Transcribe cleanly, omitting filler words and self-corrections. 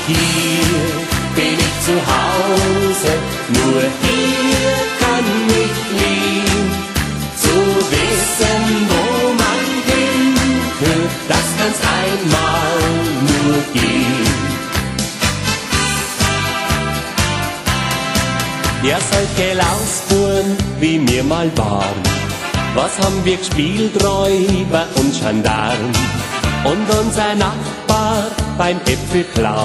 Hier bin ich zu Hause, nur hier kann ich fliehen. Zu wissen, wo man hingehört, das kann's einmal nur gehen. Ja, solche Lausbuben, wie wir mal waren, was haben wir gespielt, Räuber und Gendarm. Und unser Nachbar beim Äpfelklau